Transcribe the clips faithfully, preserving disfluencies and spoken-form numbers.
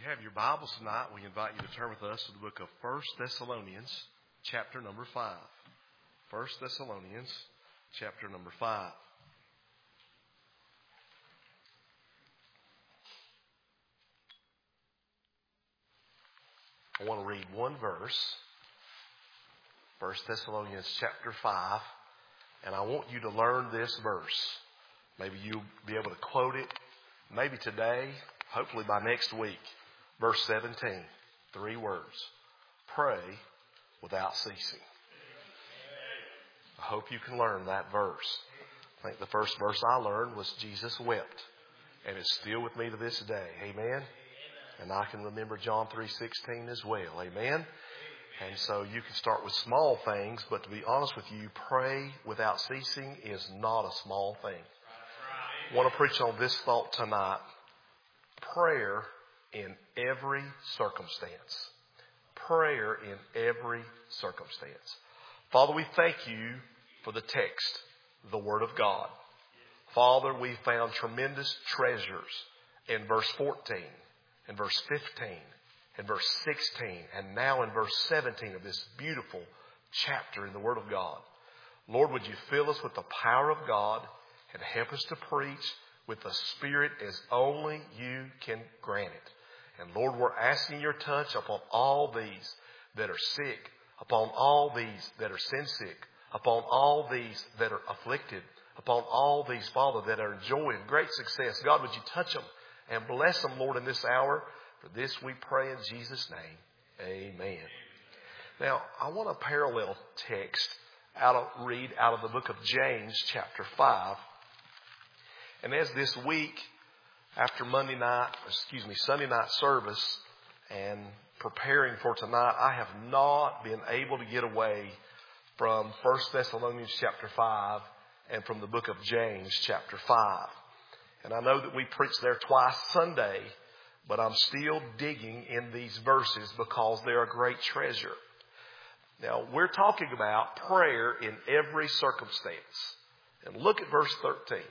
you have your Bibles tonight, we invite you to turn with us to the book of First Thessalonians, chapter number five. First Thessalonians, chapter number five. I want to read one verse, First Thessalonians chapter five, and I want you to learn this verse. Maybe you'll be able to quote it, maybe today, hopefully by next week. Verse seventeen, three words. Pray without ceasing. I hope you can learn that verse. I think the first verse I learned was Jesus wept, and it's still with me to this day. Amen. And I can remember John three sixteen as well. Amen. And so you can start with small things, but to be honest with you, pray without ceasing is not a small thing. I want to preach on this thought tonight. Prayer in every circumstance. Prayer in every circumstance. Father, we thank you for the text, the Word of God. Father, we found tremendous treasures in verse fourteen, in verse fifteen, in verse sixteen, and now in verse seventeen of this beautiful chapter in the Word of God. Lord, would you fill us with the power of God and help us to preach with the Spirit as only you can grant it. And Lord, we're asking your touch upon all these that are sick, upon all these that are sin sick, upon all these that are afflicted, upon all these, Father, that are enjoying great success. God, would you touch them and bless them, Lord, in this hour? For this we pray in Jesus' name. Amen. Now, I want a parallel text out of, read out of the book of James, chapter five. And as this week, after Monday night, excuse me, Sunday night service and preparing for tonight, I have not been able to get away from First Thessalonians chapter five and from the book of James chapter five. And I know that we preach there twice Sunday, but I'm still digging in these verses because they're a great treasure. Now, we're talking about prayer in every circumstance. And look at verse thirteen.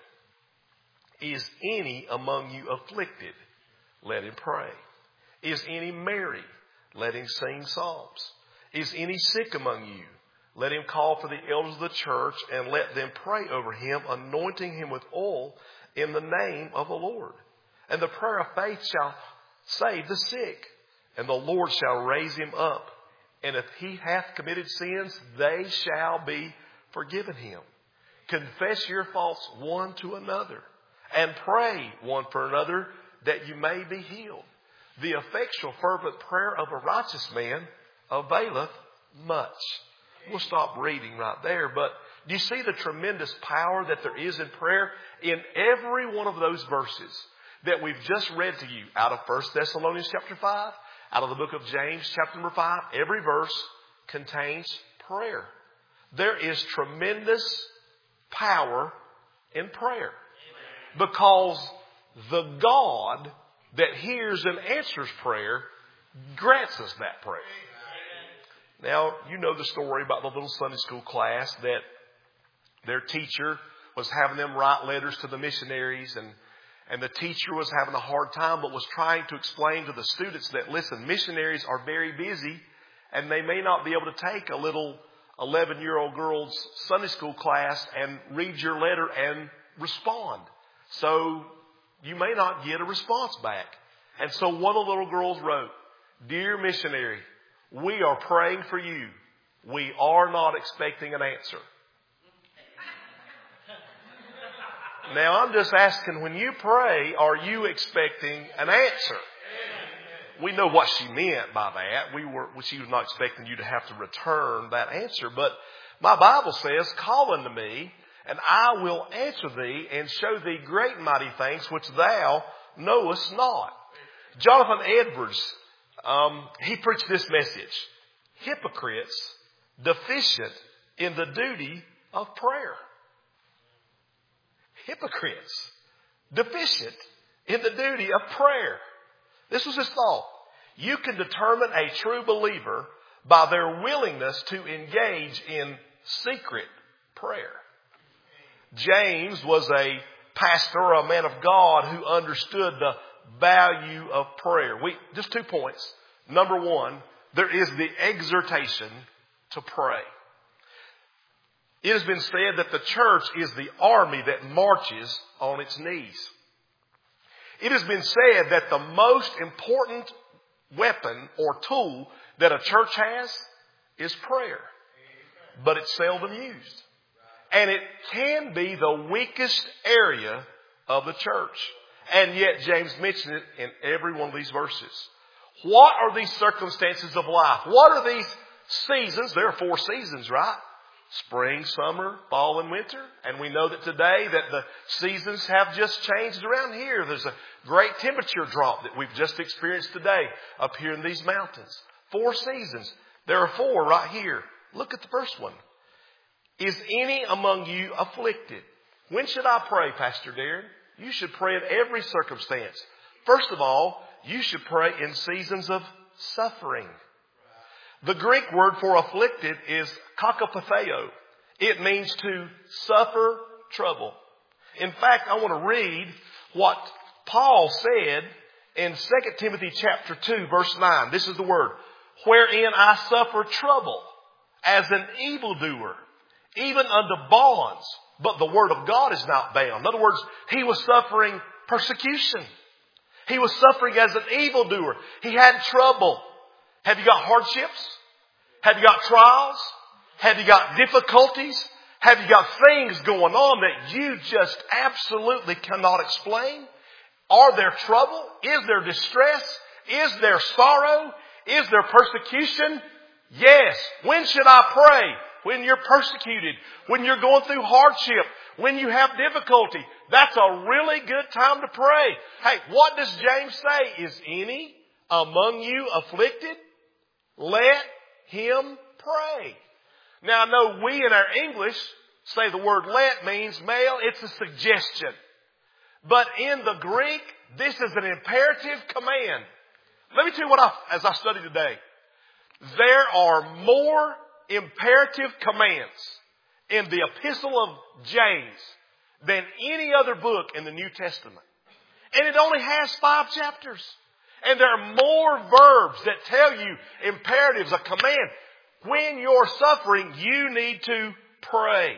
Is any among you afflicted? Let him pray. Is any merry? Let him sing psalms. Is any sick among you? Let him call for the elders of the church and let them pray over him, anointing him with oil in the name of the Lord. And the prayer of faith shall save the sick, and the Lord shall raise him up. And if he hath committed sins, they shall be forgiven him. Confess your faults one to another, and pray one for another that you may be healed. The effectual fervent prayer of a righteous man availeth much. We'll stop reading right there. But do you see the tremendous power that there is in prayer? In every one of those verses that we've just read to you out of First Thessalonians chapter five, out of the book of James chapter number five, every verse contains prayer. There is tremendous power in prayer. Because the God that hears and answers prayer grants us that prayer. Now, you know the story about the little Sunday school class that their teacher was having them write letters to the missionaries, and, and the teacher was having a hard time but was trying to explain to the students that, listen, missionaries are very busy and they may not be able to take a little eleven-year-old girl's Sunday school class and read your letter and respond. So you may not get a response back. And so one of the little girls wrote, "Dear missionary, we are praying for you. We are not expecting an answer." Now I'm just asking, when you pray, are you expecting an answer? We know what she meant by that. We were, she was not expecting you to have to return that answer. But my Bible says, "Call unto me, and I will answer thee and show thee great and mighty things which thou knowest not." Jonathan Edwards, um, he preached this message: hypocrites deficient in the duty of prayer. Hypocrites deficient in the duty of prayer. This was his thought. You can determine a true believer by their willingness to engage in secret prayer. James was a pastor, a man of God who understood the value of prayer. We, just two points. Number one, there is the exhortation to pray. It has been said that the church is the army that marches on its knees. It has been said that the most important weapon or tool that a church has is prayer. But it's seldom used. And it can be the weakest area of the church. And yet James mentioned it in every one of these verses. What are these circumstances of life? What are these seasons? There are four seasons, right? Spring, summer, fall, and winter. And we know that today that the seasons have just changed around here. There's a great temperature drop that we've just experienced today up here in these mountains. Four seasons. There are four right here. Look at the first one. Is any among you afflicted? When should I pray, Pastor Darren? You should pray in every circumstance. First of all, you should pray in seasons of suffering. The Greek word for afflicted is kakapatheo. It means to suffer trouble. In fact, I want to read what Paul said in Second Timothy chapter two, verse nine. This is the word. Wherein I suffer trouble as an evildoer, even unto bonds. But the word of God is not bound. In other words, he was suffering persecution. He was suffering as an evildoer. He had trouble. Have you got hardships? Have you got trials? Have you got difficulties? Have you got things going on that you just absolutely cannot explain? Are there trouble? Is there distress? Is there sorrow? Is there persecution? Yes. When should I pray? When you're persecuted, when you're going through hardship, when you have difficulty. That's a really good time to pray. Hey, what does James say? Is any among you afflicted? Let him pray. Now I know we in our English say the word let means male. It's a suggestion. But in the Greek, this is an imperative command. Let me tell you what I, as I study today. There are more imperative commands in the epistle of James than any other book in the New Testament. And it only has five chapters. And there are more verbs that tell you imperatives, a command. When you're suffering, you need to pray.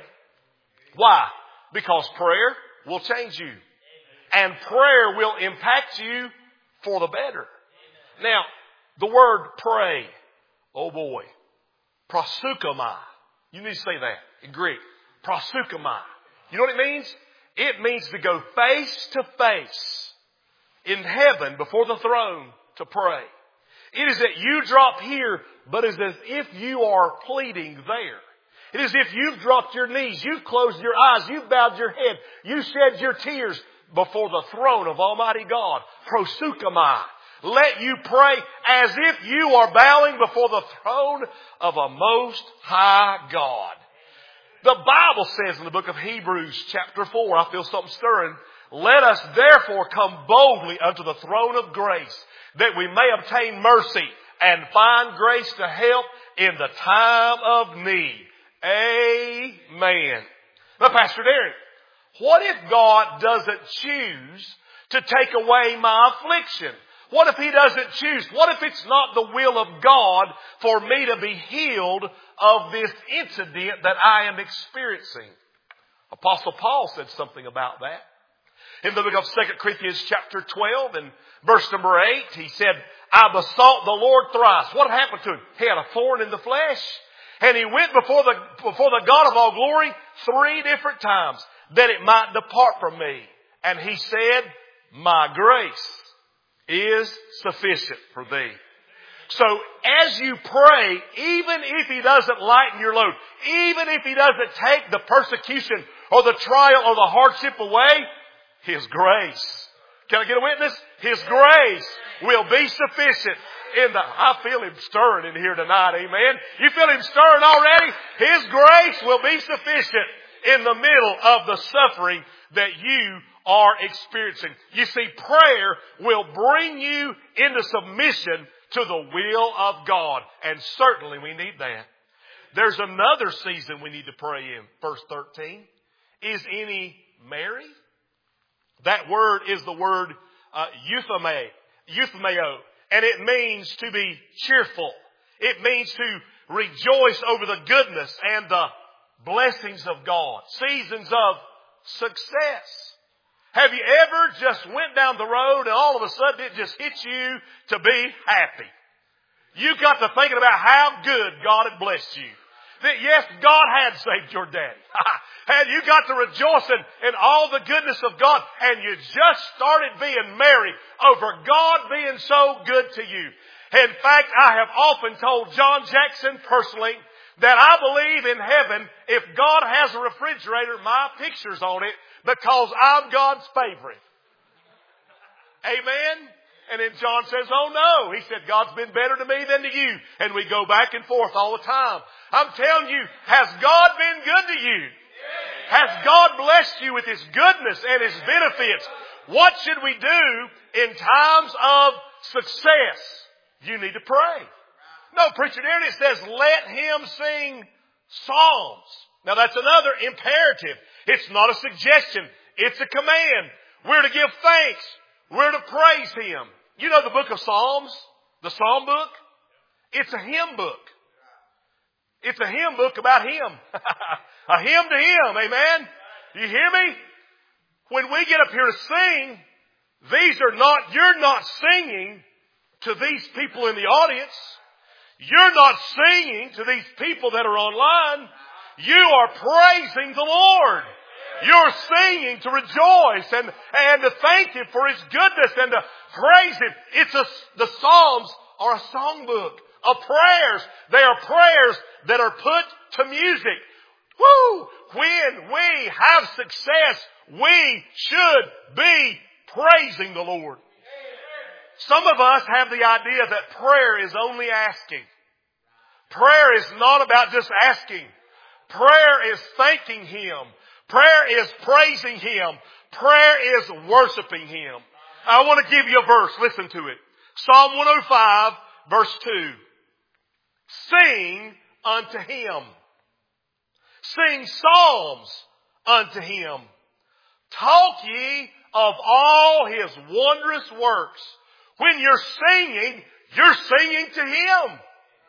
Why? Because prayer will change you. And prayer will impact you for the better. Now, the word pray, oh boy, proseuchomai. You need to say that in Greek. Proseuchomai. You know what it means? It means to go face to face in heaven before the throne to pray. It is that you drop here, but it is as if you are pleading there. It is as if you've dropped your knees, you've closed your eyes, you've bowed your head, you shed your tears before the throne of Almighty God. Proseuchomai. Let you pray as if you are bowing before the throne of a most high God. The Bible says in the book of Hebrews chapter four, I feel something stirring. Let us therefore come boldly unto the throne of grace, that we may obtain mercy and find grace to help in the time of need. Amen. Now, Pastor Darren, what if God doesn't choose to take away my affliction? What if He doesn't choose? What if it's not the will of God for me to be healed of this incident that I am experiencing? Apostle Paul said something about that. In the book of Second Corinthians chapter twelve and verse number eight, he said, I besought the Lord thrice. What happened to him? He had a thorn in the flesh. And he went before the, before the God of all glory three different times that it might depart from me. And he said, my grace is sufficient for thee. So as you pray, even if He doesn't lighten your load, even if He doesn't take the persecution or the trial or the hardship away, His grace. Can I get a witness? His grace will be sufficient in the, I feel Him stirring in here tonight, amen. You feel Him stirring already? His grace will be sufficient in the middle of the suffering that you are experiencing. You see, prayer will bring you into submission to the will of God. And certainly we need that. There's another season we need to pray in. Verse thirteen. Is any merry? That word is the word uh, eupheme, euphemeo, and it means to be cheerful. It means to rejoice over the goodness and the blessings of God. Seasons of success. Have you ever just went down the road and all of a sudden it just hits you to be happy? You got to thinking about how good God had blessed you. That yes, God had saved your daddy. And you got to rejoice in, in all the goodness of God. And you just started being merry over God being so good to you. In fact, I have often told John Jackson personally that I believe in heaven, if God has a refrigerator, my picture's on it because I'm God's favorite. Amen? And then John says, oh no. He said, God's been better to me than to you. And we go back and forth all the time. I'm telling you, has God been good to you? Has God blessed you with His goodness and His benefits? What should we do in times of success? You need to pray. No, preacher, there it says, let him sing psalms. Now that's another imperative. It's not a suggestion. It's a command. We're to give thanks. We're to praise Him. You know the book of Psalms? The Psalm book? It's a hymn book. It's a hymn book about Him. A hymn to Him. Amen? You hear me? When we get up here to sing, these are not, you're not singing to these people in the audience. You're not singing to these people that are online. You are praising the Lord. You're singing to rejoice and, and to thank Him for His goodness and to praise Him. It's a, the Psalms are a songbook of prayers. They are prayers that are put to music. Woo! When we have success, we should be praising the Lord. Some of us have the idea that prayer is only asking. Prayer is not about just asking. Prayer is thanking Him. Prayer is praising Him. Prayer is worshiping Him. I want to give you a verse. Listen to it. Psalm one oh five, verse two. Sing unto Him. Sing psalms unto Him. Talk ye of all His wondrous works. When you're singing, you're singing to Him.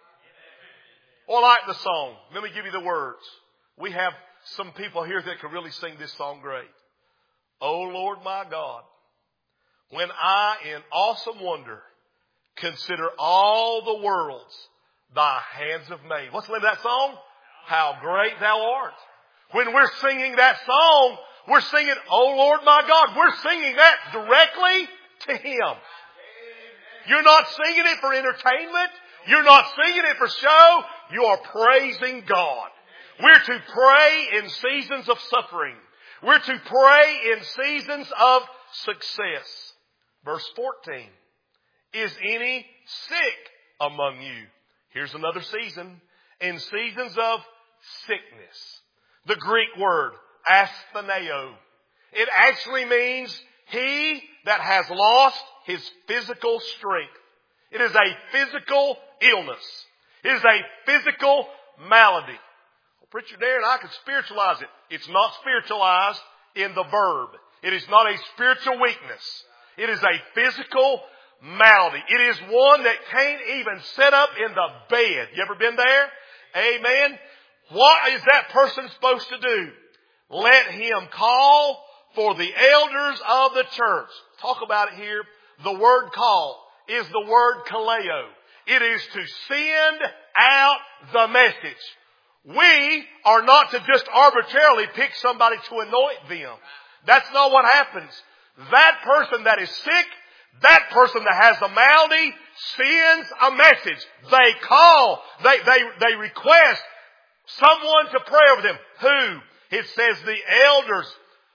Well, I like the song. Let me give you the words. We have some people here that can really sing this song great. O Lord my God, when I in awesome wonder consider all the worlds Thy hands have made. What's the name of that song? How great Thou art. When we're singing that song, we're singing, O Lord my God. We're singing that directly to Him. You're not singing it for entertainment. You're not singing it for show. You are praising God. We're to pray in seasons of suffering. We're to pray in seasons of success. Verse fourteen. Is any sick among you? Here's another season. In seasons of sickness. The Greek word, astheneo. It actually means he that has lost his physical strength. It is a physical illness. It is a physical malady. Well, Preacher Darren, I could spiritualize it. It's not spiritualized in the verb. It is not a spiritual weakness. It is a physical malady. It is one that can't even sit up in the bed. You ever been there? Amen. What is that person supposed to do? Let him call for the elders of the church. Talk about it here. The word call is the word kaleo. It is to send out the message. We are not to just arbitrarily pick somebody to anoint them. That's not what happens. That person that is sick, that person that has the malady sends a message. They call, they, they, they request someone to pray over them. Who? It says the elders,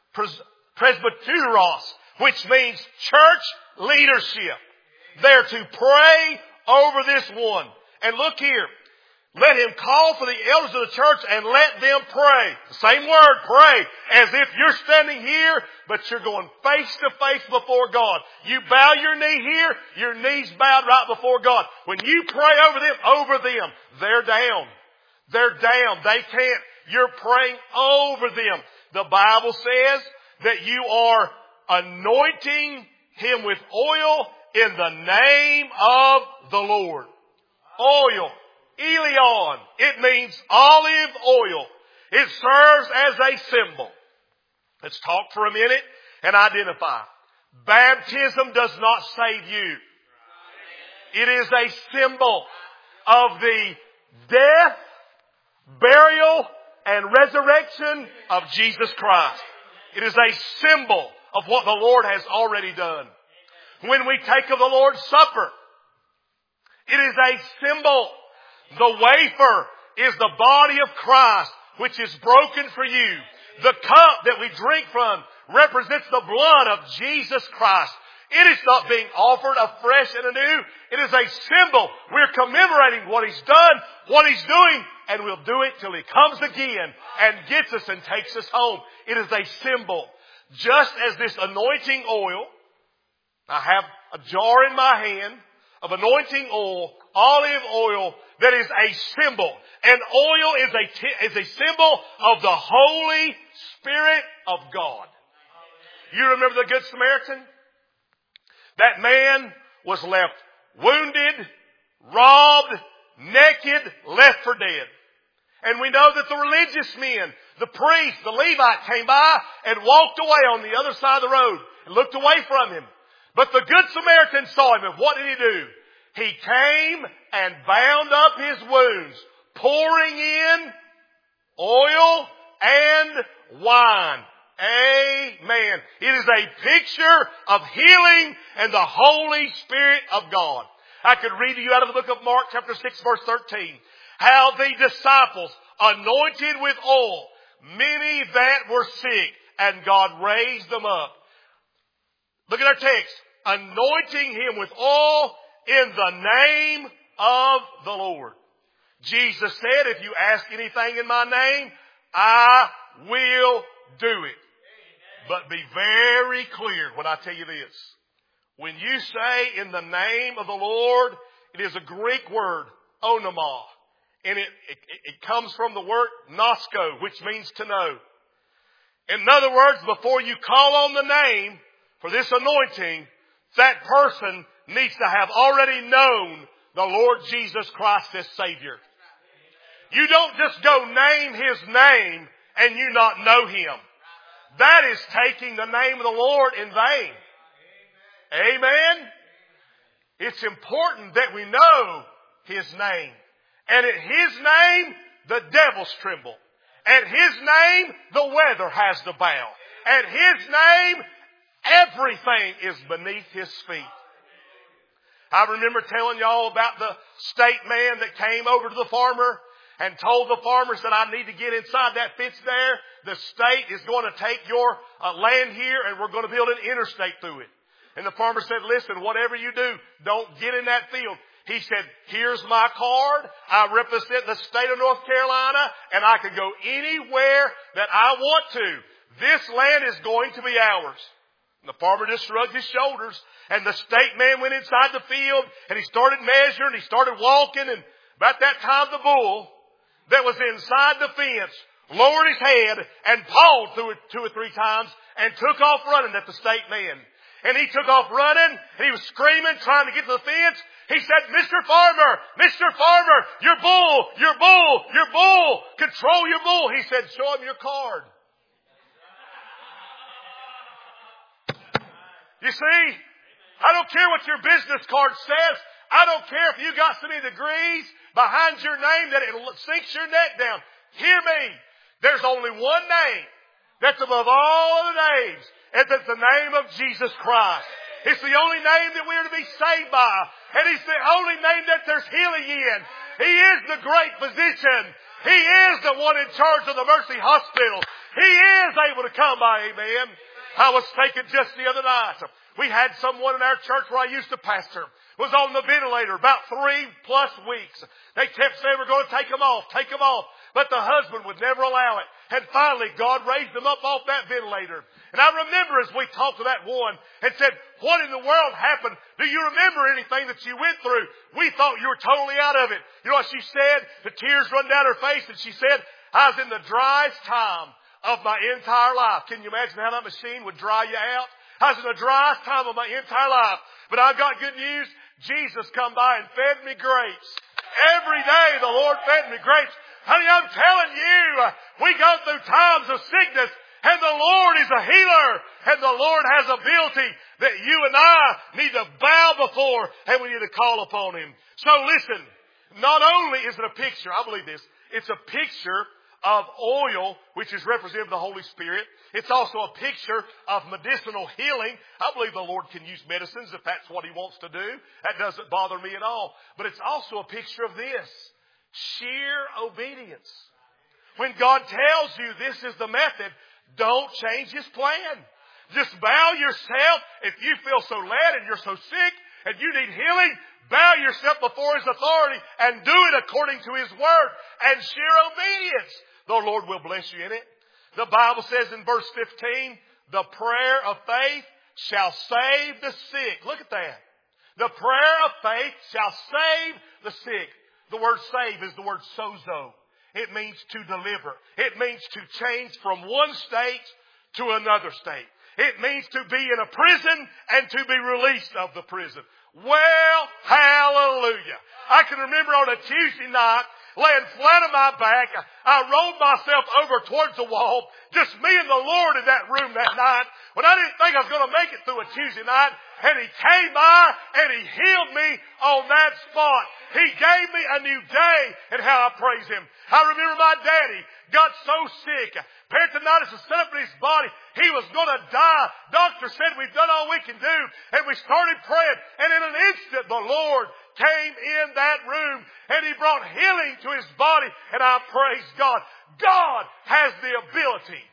presbyteros, which means church leadership. They're to pray over this one. And look here. Let him call for the elders of the church and let them pray. The same word, pray. As if you're standing here, but you're going face to face before God. You bow your knee here, your knees bowed right before God. When you pray over them, over them, they're down. They're down. They can't. You're praying over them. The Bible says that you are anointing him with oil in the name of the Lord. Oil. Elion. It means olive oil. It serves as a symbol. Let's talk for a minute and identify. Baptism does not save you. It is a symbol of the death, burial, and resurrection of Jesus Christ. It is a symbol of what the Lord has already done. When we take of the Lord's Supper, it is a symbol. The wafer is the body of Christ, which is broken for you. The cup that we drink from represents the blood of Jesus Christ. It is not being offered afresh and anew. It is a symbol. We're commemorating what He's done, what He's doing, and we'll do it till He comes again and gets us and takes us home. It is a symbol. Just as this anointing oil, I have a jar in my hand of anointing oil, olive oil, that is a symbol. And oil is a, t- is a symbol of the Holy Spirit of God. You remember the Good Samaritan? That man was left wounded, robbed, naked, left for dead. And we know that the religious men, the priest, the Levite came by and walked away on the other side of the road and looked away from him. But the Good Samaritan saw him, and what did he do? He came and bound up his wounds, pouring in oil and wine. Amen. It is a picture of healing and the Holy Spirit of God. I could read to you out of the book of Mark chapter six verse thirteen. How the disciples anointed with oil many that were sick, and God raised them up. Look at our text. Anointing him with oil in the name of the Lord. Jesus said, if you ask anything in my name, I will do it. But be very clear when I tell you this. When you say in the name of the Lord, it is a Greek word, onoma. And it, it, it comes from the word nosko, which means to know. In other words, before you call on the name for this anointing, that person needs to have already known the Lord Jesus Christ as Savior. You don't just go name His name and you not know Him. That is taking the name of the Lord in vain. Amen? It's important that we know His name. And at His name, the devils tremble. At His name, the weather has to bow. At His name, everything is beneath His feet. I remember telling y'all about the state man that came over to the farmer and told the farmers that I need to get inside that fence there. The state is going to take your uh, land here and we're going to build an interstate through it. And the farmer said, listen, whatever you do, don't get in that field. He said, here's my card. I represent the state of North Carolina and I can go anywhere that I want to. This land is going to be ours. And the farmer just shrugged his shoulders, and the state man went inside the field and he started measuring, he started walking, and about that time the bull that was inside the fence lowered his head and pawed through it two or three times and took off running at the state man. And he took off running and he was screaming, trying to get to the fence. He said, Mister Farmer, Mister Farmer, your bull, your bull, your bull, control your bull. He said, show him your card. You see, I don't care what your business card says. I don't care if you got so many degrees behind your name that it sinks your neck down. Hear me. There's only one name that's above all other names, and that's the name of Jesus Christ. It's the only name that we are to be saved by, and He's the only name that there's healing in. He is the great physician. He is the one in charge of the Mercy Hospital. He is able to come by, amen. I was taken just the other night. We had someone in our church where I used to pastor, was on the ventilator about three plus weeks. They kept saying, we're going to take him off, take him off. But the husband would never allow it. And finally, God raised him up off that ventilator. And I remember as we talked to that one and said, what in the world happened? Do you remember anything that you went through? We thought you were totally out of it. You know what she said? The tears run down her face, and she said, I was in the driest time of my entire life. Can you imagine how that machine would dry you out? I was in the driest time of my entire life. But I've got good news. Jesus come by and fed me grapes. Every day the Lord fed me grapes. Honey, I'm telling you, we go through times of sickness, and the Lord is a healer, and the Lord has ability that you and I need to bow before, and we need to call upon Him. So listen, not only is it a picture, I believe this, it's a picture of oil, which is representative of the Holy Spirit. It's also a picture of medicinal healing. I believe the Lord can use medicines if that's what He wants to do. That doesn't bother me at all. But it's also a picture of this. Sheer obedience. When God tells you this is the method, don't change His plan. Just bow yourself. If you feel so led and you're so sick and you need healing, bow yourself before His authority and do it according to His word. And sheer obedience. The Lord will bless you in it. The Bible says in verse fifteen, the prayer of faith shall save the sick. Look at that. The prayer of faith shall save the sick. The word save is the word sozo. It means to deliver. It means to change from one state to another state. It means to be in a prison and to be released of the prison. Well, hallelujah. I can remember on a Tuesday night, laying flat on my back, I rolled myself over towards the wall, just me and the Lord in that room that night, when I didn't think I was going to make it through a Tuesday night, and He came by and He healed me on that spot. He gave me a new day, and how I praise Him. I remember my daddy got so sick. Peritonitis was set up in his body. He was going to die. Doctor said, we've done all we can do. And we started praying. And in an instant, the Lord came in that room and He brought healing to his body. And I praise God. God has the ability.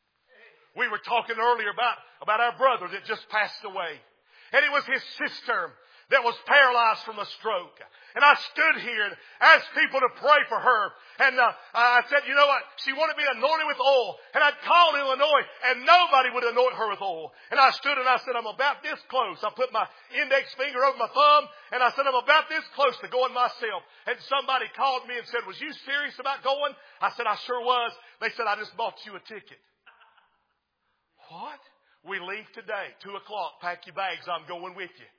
We were talking earlier about, about our brother that just passed away. And it was his sister that was paralyzed from a stroke. And I stood here and asked people to pray for her. And uh, I said, you know what? She wanted me anointed with oil. And I called Illinois, and nobody would anoint her with oil. And I stood and I said, I'm about this close. I put my index finger over my thumb, and I said, I'm about this close to going myself. And somebody called me and said, was you serious about going? I said, I sure was. They said, I just bought you a ticket. What? We leave today, two o'clock. Pack your bags. I'm going with you.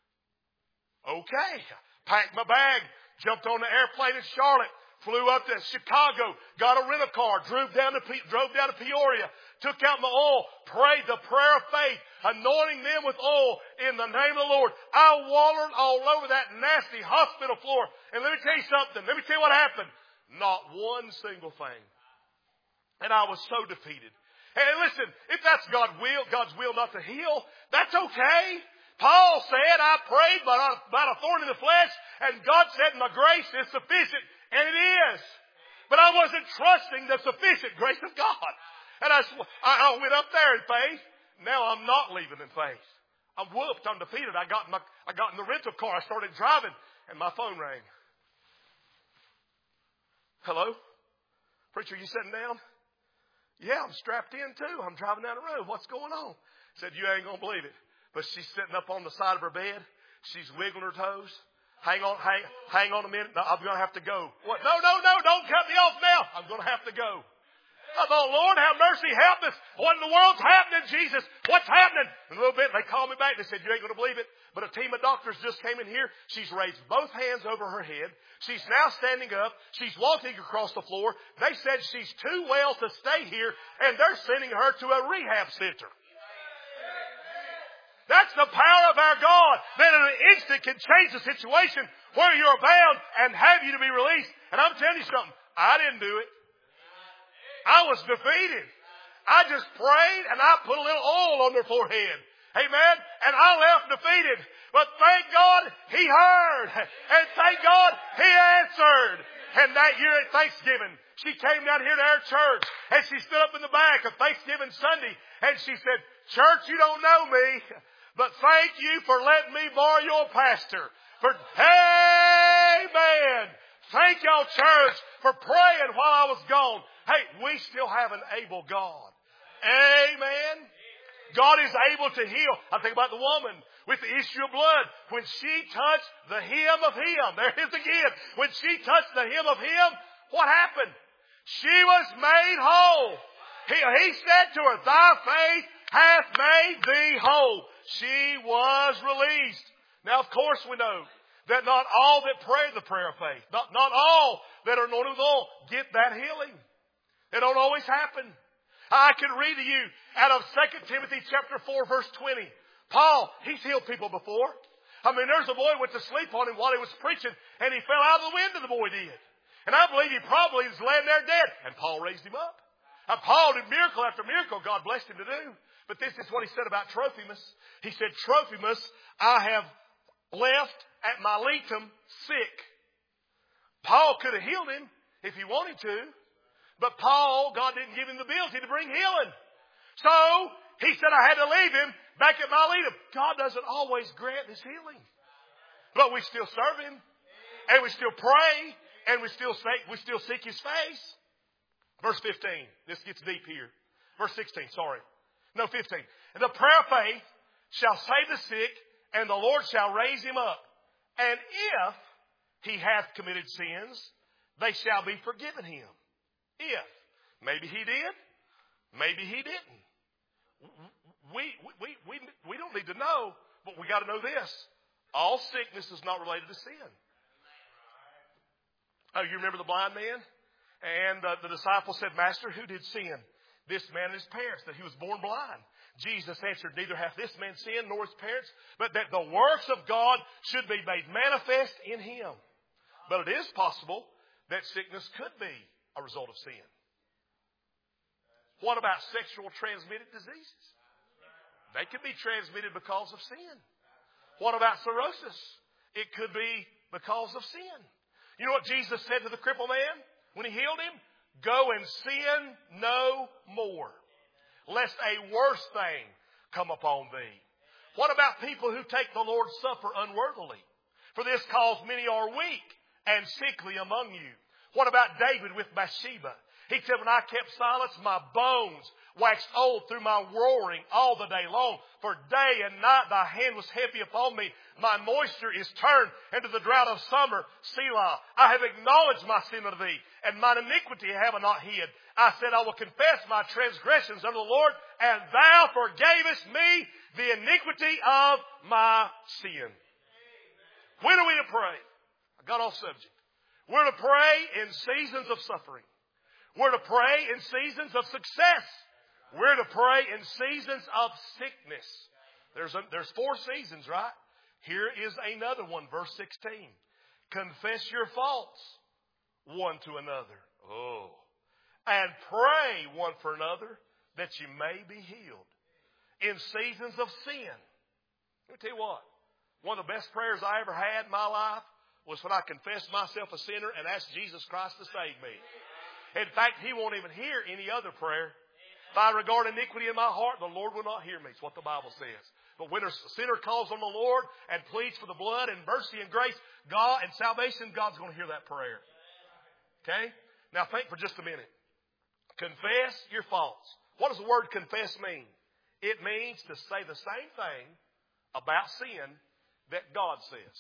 Okay. Packed my bag, jumped on the airplane in Charlotte, flew up to Chicago, got a rental car, drove down to drove down to Peoria, took out my oil, prayed the prayer of faith, anointing them with oil in the name of the Lord. I wallered all over that nasty hospital floor. And let me tell you something. Let me tell you what happened. Not one single thing. And I was so defeated. And listen, if that's God's will, God's will not to heal, that's okay. Paul said, I prayed about a thorn in the flesh, and God said, my grace is sufficient. And it is. But I wasn't trusting the sufficient grace of God. And I, I went up there in faith. Now I'm not leaving in faith. I'm whooped. I'm defeated. I got in, my, I got in the rental car. I started driving, and my phone rang. Hello? Preacher, you sitting down? Yeah, I'm strapped in too. I'm driving down the road. What's going on? I said, you ain't going to believe it. But she's sitting up on the side of her bed. She's wiggling her toes. Hang on, hang, hang on a minute. No, I'm going to have to go. What? No, no, no, don't cut me off now. I'm going to have to go. I thought, Lord, have mercy, help us. What in the world's happening, Jesus? What's happening? In a little bit, they called me back. They said, you ain't going to believe it. But a team of doctors just came in here. She's raised both hands over her head. She's now standing up. She's walking across the floor. They said she's too well to stay here, and they're sending her to a rehab center. That's the power of our God, that in an instant can change the situation where you're bound and have you to be released. And I'm telling you something, I didn't do it. I was defeated. I just prayed and I put a little oil on their forehead. Amen. And I left defeated. But thank God He heard. And thank God He answered. And that year at Thanksgiving, she came down here to our church and she stood up in the back of Thanksgiving Sunday and she said, church, you don't know me, but thank you for letting me borrow your pastor. For, amen. Thank y'all, church, for praying while I was gone. Hey, we still have an able God. Amen. God is able to heal. I think about the woman with the issue of blood. When she touched the hem of Him, there it is again. When she touched the hem of Him, what happened? She was made whole. He, he said to her, thy faith hath made thee whole. She was released. Now, of course, we know that not all that pray the prayer of faith, not, not all that are anointed with oil get that healing. It don't always happen. I can read to you out of Second Timothy chapter four, verse twenty. Paul, he's healed people before. I mean, there's a boy who went to sleep on him while he was preaching, and he fell out of the window, the boy did. And I believe he probably was laying there dead. And Paul raised him up. And Paul did miracle after miracle God blessed him to do. But this is what he said about Trophimus. He said, Trophimus, I have left at Miletum sick. Paul could have healed him if he wanted to. But Paul, God didn't give him the ability to bring healing. So he said, I had to leave him back at Miletum. God doesn't always grant his healing. But we still serve him. And we still pray. And we still seek, we still seek his face. Verse fifteen. This gets deep here. Verse sixteen, sorry. No, fifteen. And the prayer of faith shall save the sick, and the Lord shall raise him up. And if he hath committed sins, they shall be forgiven him. If. Maybe he did. Maybe he didn't. We, we, we, we don't need to know, but we got to know this. All sickness is not related to sin. Oh, you remember the blind man? And uh, the disciple said, Master, who did sin? This man and his parents, that he was born blind. Jesus answered, neither hath this man sinned nor his parents, but that the works of God should be made manifest in him. But it is possible that sickness could be a result of sin. What about sexual transmitted diseases? They could be transmitted because of sin. What about cirrhosis? It could be because of sin. You know what Jesus said to the crippled man when he healed him? Go and sin no more, lest a worse thing come upon thee. What about people who take the Lord's Supper unworthily? For this cause many are weak and sickly among you. What about David with Bathsheba? He said, when I kept silence, my bones waxed old through my roaring all the day long. For day and night thy hand was heavy upon me. My moisture is turned into the drought of summer. Selah. I have acknowledged my sin unto thee, and mine iniquity have I not hid. I said, I will confess my transgressions unto the Lord, and thou forgavest me the iniquity of my sin. When are we to pray? I got off subject. We're to pray in seasons of suffering. We're to pray in seasons of success. We're to pray in seasons of sickness. There's a, there's four seasons, right? Here is another one, verse sixteen. Confess your faults one to another. Oh. And pray one for another that you may be healed. In seasons of sin. Let me tell you what. One of the best prayers I ever had in my life was when I confessed myself a sinner and asked Jesus Christ to save me. In fact, he won't even hear any other prayer. If I regard iniquity in my heart, the Lord will not hear me. It's what the Bible says. But when a sinner calls on the Lord and pleads for the blood and mercy and grace, God and salvation, God's going to hear that prayer. Okay? Now think for just a minute. Confess your faults. What does the word confess mean? It means to say the same thing about sin that God says.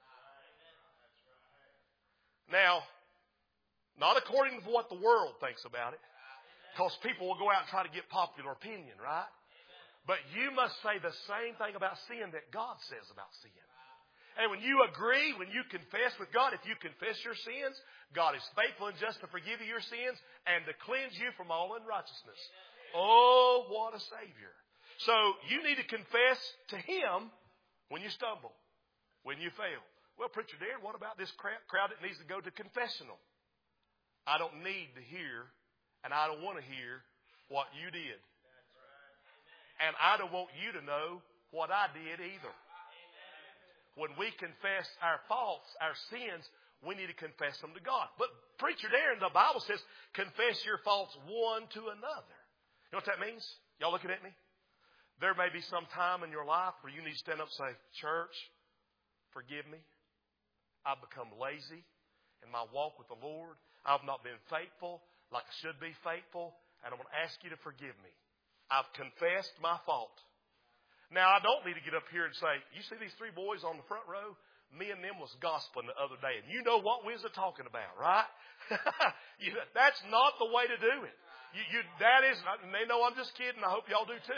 Now, not according to what the world thinks about it. Because people will go out and try to get popular opinion, right? But you must say the same thing about sin that God says about sin. And when you agree, when you confess with God, if you confess your sins, God is faithful and just to forgive you your sins and to cleanse you from all unrighteousness. Oh, what a Savior. So you need to confess to Him when you stumble, when you fail. Well, Preacher Darren, what about this crowd that needs to go to confessional? I don't need to hear, and I don't want to hear what you did. And I don't want you to know what I did either. When we confess our faults, our sins, we need to confess them to God. But Preacher Darren, the Bible says, confess your faults one to another. You know what that means? Y'all looking at me? There may be some time in your life where you need to stand up and say, Church, forgive me. I've become lazy in my walk with the Lord. I've not been faithful like I should be faithful. And I want to ask you to forgive me. I've confessed my fault. Now, I don't need to get up here and say, you see these three boys on the front row? Me and them was gospeling the other day. And you know what we was talking about, right? you, that's not the way to do it. You, you, that is, and they know I'm just kidding. I hope y'all do too.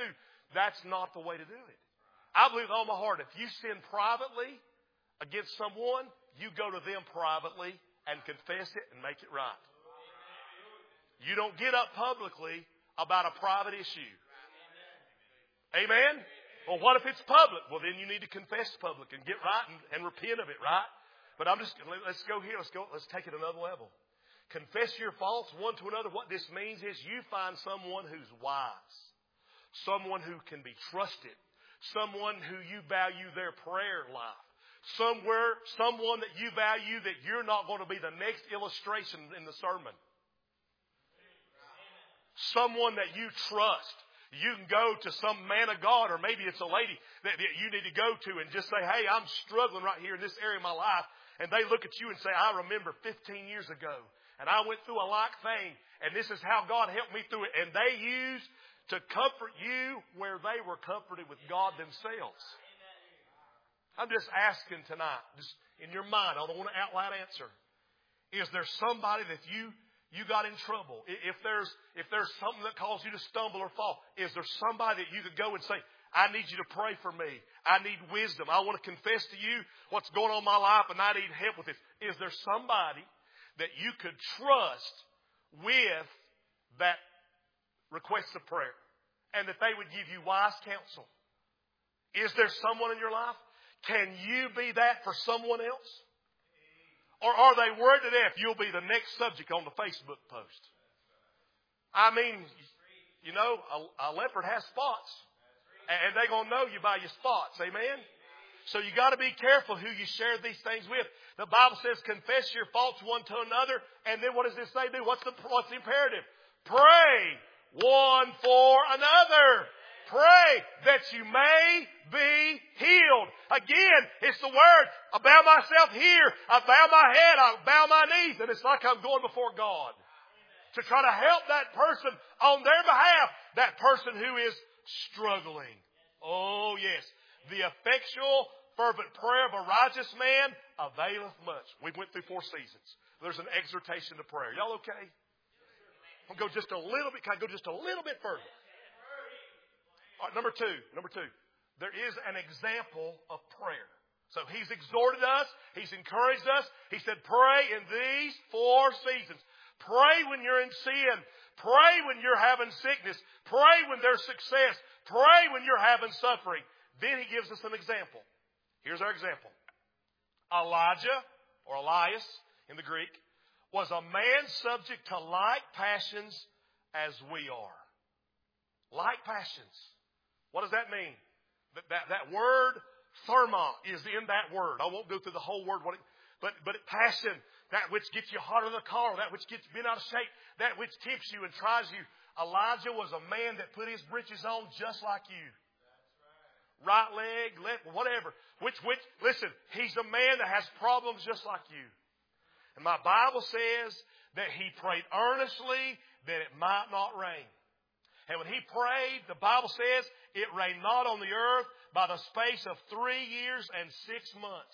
That's not the way to do it. I believe with all my heart, if you sin privately against someone, you go to them privately and confess it and make it right. You don't get up publicly about a private issue. Amen? Well, what if it's public? Well, then you need to confess public and get right and, and repent of it, right? But I'm just, let's go here. Let's go, let's take it another level. Confess your faults one to another. What this means is you find someone who's wise, someone who can be trusted, someone who you value their prayer life, somewhere, someone that you value that you're not going to be the next illustration in the sermon. Someone that you trust. You can go to some man of God, or maybe it's a lady that, that you need to go to and just say, hey, I'm struggling right here in this area of my life. And they look at you and say, I remember fifteen years ago, and I went through a like thing, and this is how God helped me through it. And they used to comfort you where they were comforted with God themselves. I'm just asking tonight, just in your mind, I don't want an out loud answer. Is there somebody that you You got in trouble? If there's if there's something that caused you to stumble or fall, is there somebody that you could go and say, I need you to pray for me. I need wisdom. I want to confess to you what's going on in my life and I need help with it. Is there somebody that you could trust with that request of prayer and that they would give you wise counsel? Is there someone in your life? Can you be that for someone else? Or are they worried to death you'll be the next subject on the Facebook post? I mean, you know, a, a leopard has spots. And they're going to know you by your spots. Amen? So you got to be careful who you share these things with. The Bible says confess your faults one to another. And then what does this say do? What's the, what's the imperative? Pray one for another. Pray that you may be healed. Again, it's the word. I bow myself here. I bow my head. I bow my knees. And it's like I'm going before God to try to help that person on their behalf. That person who is struggling. Oh, yes. The effectual, fervent prayer of a righteous man availeth much. We went through four seasons. There's an exhortation to prayer. Y'all okay? I'll go just a little bit. Can I go just a little bit further? All right, number two, number two, there is an example of prayer. So he's exhorted us. He's encouraged us. He said, pray in these four seasons. Pray when you're in sin. Pray when you're having sickness. Pray when there's success. Pray when you're having suffering. Then he gives us an example. Here's our example. Elijah, or Elias in the Greek, was a man subject to like passions as we are. Like passions. What does that mean? That, that, that word, therma, is in that word. I won't go through the whole word, what it, but, but passion, that which gets you hot in the car, that which gets bent out of shape, that which tempts you and tries you. Elijah was a man that put his britches on just like you. Right leg, left, whatever. Which, which, listen, he's a man that has problems just like you. And my Bible says that he prayed earnestly that it might not rain. And when he prayed, the Bible says it rained not on the earth by the space of three years and six months.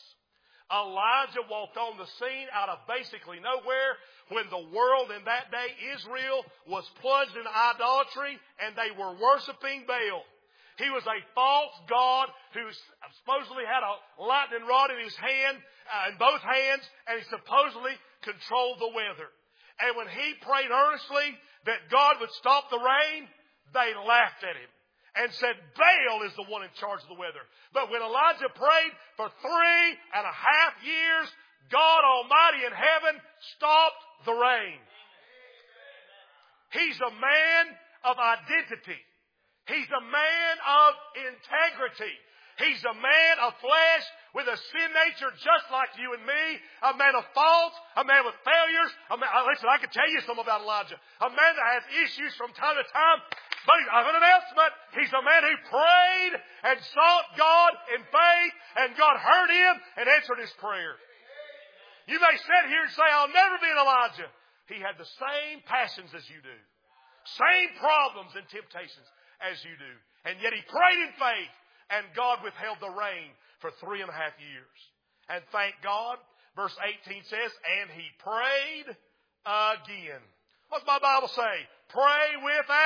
Elijah walked on the scene out of basically nowhere when the world in that day, Israel, was plunged in idolatry and they were worshiping Baal. He was a false god who supposedly had a lightning rod in his hand, uh, in both hands, and he supposedly controlled the weather. And when he prayed earnestly that God would stop the rain, they laughed at him and said, Baal is the one in charge of the weather. But when Elijah prayed for three and a half years, God Almighty in heaven stopped the rain. He's a man of identity. He's a man of integrity. He's a man of flesh with a sin nature just like you and me. A man of faults. A man with failures. A man, listen, I can tell you something about Elijah. A man that has issues from time to time. But I have an announcement. He's a man who prayed and sought God in faith, and God heard him and answered his prayer. You may sit here and say, I'll never be an Elijah. He had the same passions as you do. Same problems and temptations as you do. And yet he prayed in faith, and God withheld the rain for three and a half years. And thank God, verse eighteen says, and he prayed again. What's my Bible say? Pray without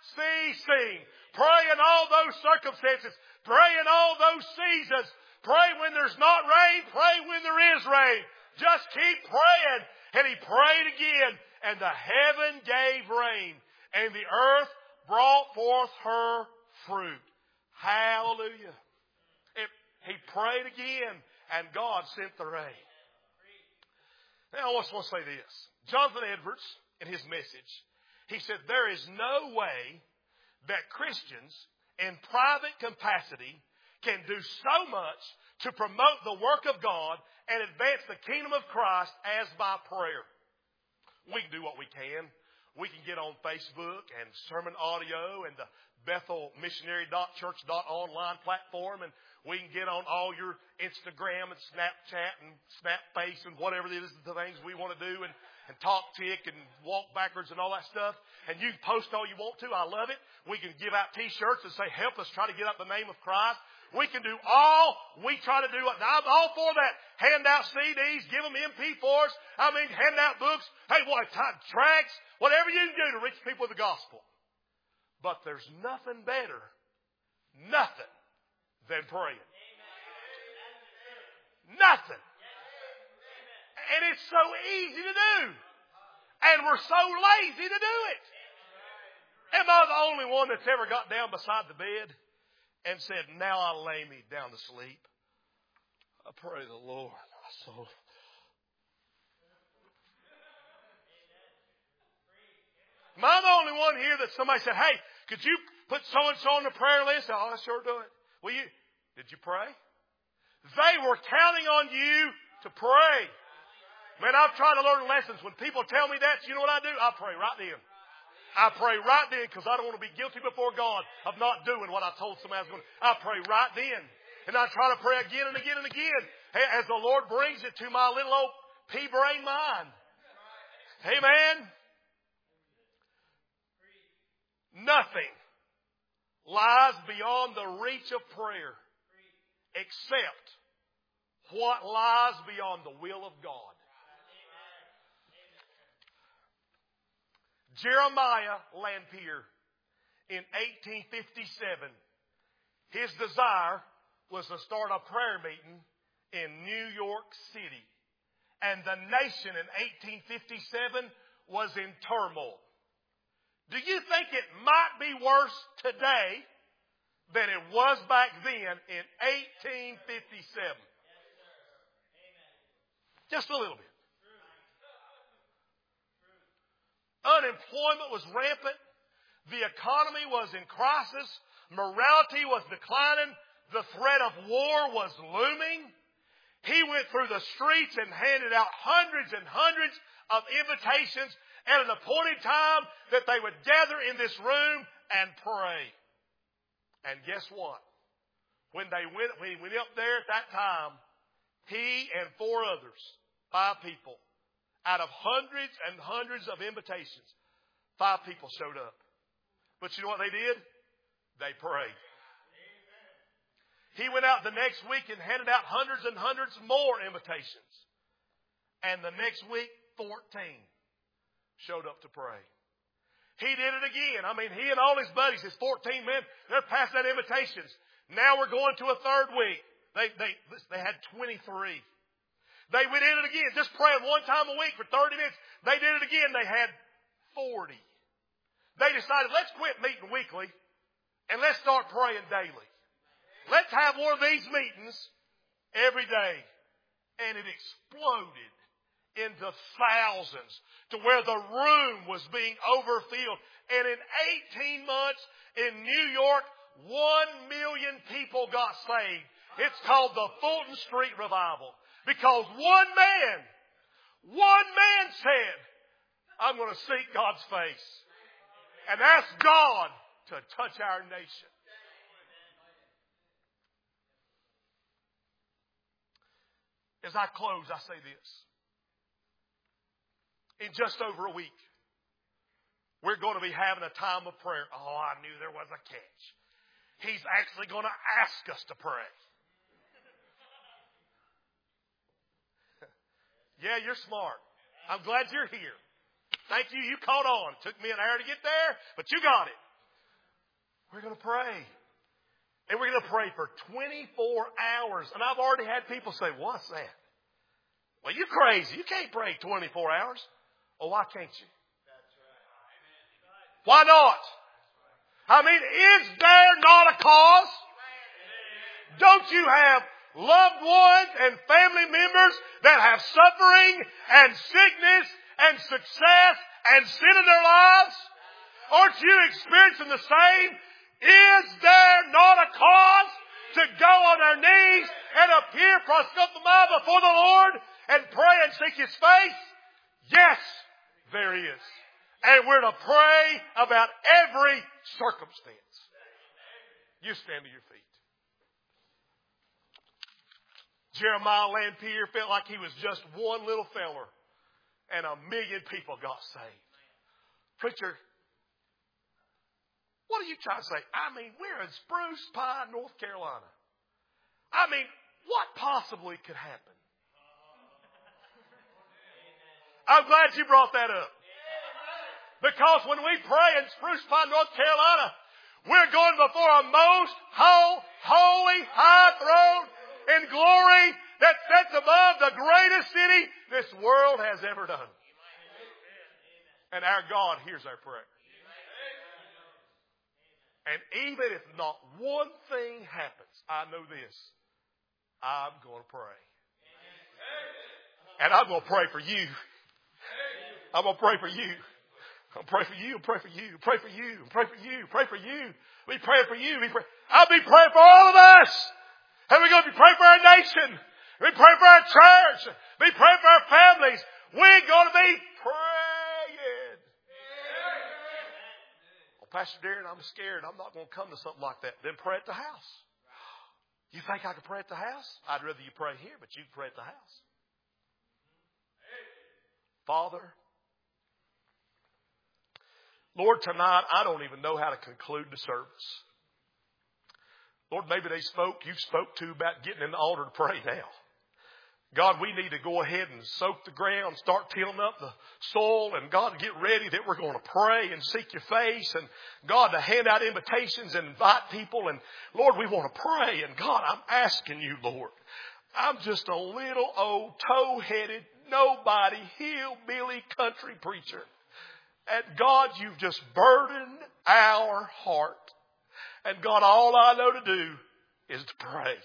ceasing. Pray in all those circumstances. Pray in all those seasons. Pray when there's not rain. Pray when there is rain. Just keep praying. And he prayed again. And the heaven gave rain. And the earth brought forth her fruit. Hallelujah. It, he prayed again. And God sent the rain. Now I just want to say this. Jonathan Edwards, in his message, he said, there is no way that Christians in private capacity can do so much to promote the work of God and advance the kingdom of Christ as by prayer. We can do what we can. We can get on Facebook and sermon audio and the Bethel Missionary Church online platform, and we can get on all your Instagram and Snapchat and Snapface and whatever it is, the things we want to do, and, and talk tick and walk backwards and all that stuff. And you can post all you want to. I love it. We can give out T-shirts and say, help us try to get up the name of Christ. We can do all we try to do. Now, I'm all for that. Hand out C Ds, give them M P fours. I mean, hand out books. Hey, what, tracts, whatever you can do to reach people with the gospel. But there's nothing better, nothing, than praying. Nothing. And it's so easy to do. And we're so lazy to do it. Am I the only one that's ever got down beside the bed and said, now I'll lay me down to sleep? I pray the Lord. So, am I the only one here that somebody said, hey, could you put so-and-so on the prayer list? Oh, I sure do it. Will you? Did you pray? They were counting on you to pray. Man, I've tried to learn lessons. When people tell me that, you know what I do? I pray right then. I pray right then because I don't want to be guilty before God of not doing what I told somebody I was going to. I pray right then. And I try to pray again and again and again as the Lord brings it to my little old pea-brain mind. Amen. Nothing lies beyond the reach of prayer except what lies beyond the will of God. Jeremiah Lanphier in eighteen fifty-seven, his desire was to start a prayer meeting in New York City. And the nation in eighteen fifty-seven was in turmoil. Do you think it might be worse today than it was back then in eighteen fifty-seven? Just a little bit. Unemployment was rampant. The economy was in crisis. Morality was declining. The threat of war was looming. He went through the streets and handed out hundreds and hundreds of invitations at an appointed time that they would gather in this room and pray. And guess what? When they went, when he went up there at that time, he and four others, five people, out of hundreds and hundreds of invitations, five people showed up. But you know what they did? They prayed. He went out the next week and handed out hundreds and hundreds more invitations. And the next week, fourteen showed up to pray. He did it again. I mean, he and all his buddies, his fourteen men, they're passing out invitations. Now we're going to a third week. They, they, they had twenty-three. They went in it again, just praying one time a week for thirty minutes. They did it again. They had forty. They decided, let's quit meeting weekly and let's start praying daily. Let's have one of these meetings every day. And it exploded into thousands to where the room was being overfilled. And in eighteen months in New York, one million people got saved. It's called the Fulton Street Revival. Because one man, one man said, I'm going to seek God's face and ask God to touch our nation. As I close, I say this. In just over a week, we're going to be having a time of prayer. Oh, I knew there was a catch. He's actually going to ask us to pray. Yeah, you're smart. I'm glad you're here. Thank you. You caught on. Took me an hour to get there, but you got it. We're going to pray. And we're going to pray for twenty-four hours. And I've already had people say, what's that? Well, you crazy. You can't pray twenty-four hours. Oh, why can't you? Why not? I mean, is there not a cause? Don't you have loved ones and family members that have suffering and sickness and success and sin in their lives? Aren't you experiencing the same? Is there not a cause to go on our knees and appear proscopomai before the Lord and pray and seek His face? Yes, there is. And we're to pray about every circumstance. You stand to your feet. Jeremiah Lanphier felt like he was just one little feller and a million people got saved. Preacher, what are you trying to say? I mean, we're in Spruce Pine, North Carolina. I mean, what possibly could happen? I'm glad you brought that up. Because when we pray in Spruce Pine, North Carolina, we're going before a most whole, holy, high throne in glory that sits above the greatest city this world has ever done. And our God hears our prayer. And even if not one thing happens, I know this. I'm going to pray. And I'm going to pray for you. I'm going to pray for you. I'll pray for you, pray for you, pray for you, pray for you, pray for you. We pray for you. We pray. I'll be praying for all of us. And we're going to be praying for our nation. We pray for our church. We pray for our families. We're going to be praying. Well, Pastor Darren, I'm scared. I'm not going to come to something like that. Then pray at the house. You think I can pray at the house? I'd rather you pray here, but you can pray at the house. Father, Lord, tonight I don't even know how to conclude the service. Lord, maybe they spoke, you spoke to about getting in the altar to pray now. God, we need to go ahead and soak the ground, start tilling up the soil, and God, get ready that we're going to pray and seek your face, and God, to hand out invitations and invite people, and Lord, we want to pray, and God, I'm asking you, Lord, I'm just a little old toe-headed, nobody, hillbilly country preacher. And God, you've just burdened our heart. And God, all I know to do is to pray.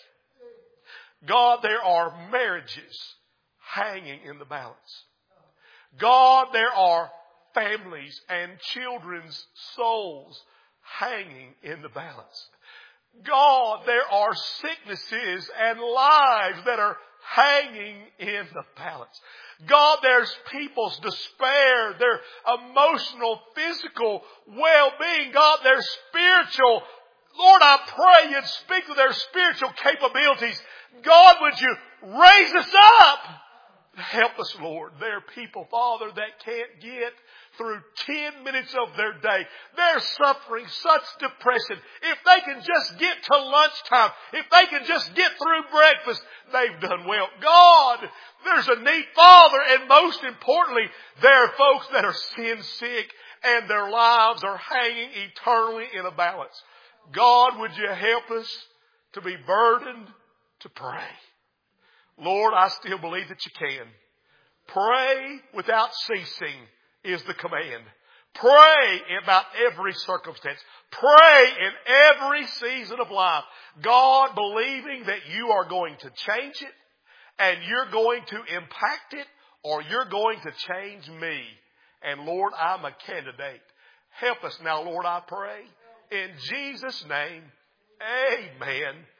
God, there are marriages hanging in the balance. God, there are families and children's souls hanging in the balance. God, there are sicknesses and lives that are hanging in the balance. God, there's people's despair, their emotional, physical well-being. God, their spiritual. Lord, I pray you'd speak to their spiritual capabilities. God, would you raise us up? Help us, Lord. There are people, Father, that can't get through ten minutes of their day. They're suffering such depression. If they can just get to lunchtime, if they can just get through breakfast, they've done well. God, there's a need, Father, and most importantly, there are folks that are sin sick and their lives are hanging eternally in a balance. God, would you help us to be burdened to pray? Lord, I still believe that you can. Pray without ceasing is the command. Pray about every circumstance. Pray in every season of life. God, believing that you are going to change it and you're going to impact it or you're going to change me. And Lord, I'm a candidate. Help us now, Lord, I pray. In Jesus' name, amen